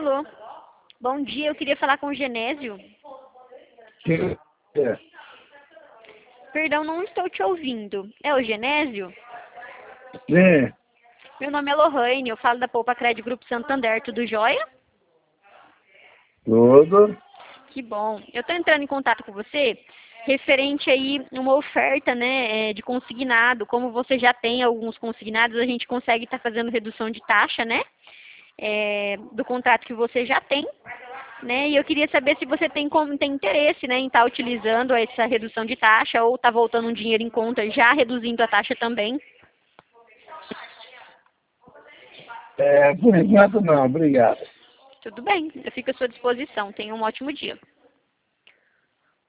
Alô, bom dia, eu queria falar com o Genésio. Quem é? Perdão, não estou te ouvindo. É o Genésio? Sim, Meu nome é Lohane, eu falo da Poupa Cred Grupo Santander, tudo jóia? tudo. Que bom. Eu estou entrando em contato com você referente aí uma oferta, né, de consignado. Como você já tem alguns consignados, a gente consegue estar fazendo redução de taxa, né, do contrato que você já tem, né, e eu queria saber se você tem interesse, né, em estar utilizando essa redução de taxa ou está voltando um dinheiro em conta já reduzindo a taxa também. Por enquanto não, obrigado. Tudo bem, eu fico à sua disposição. Tenha um ótimo dia.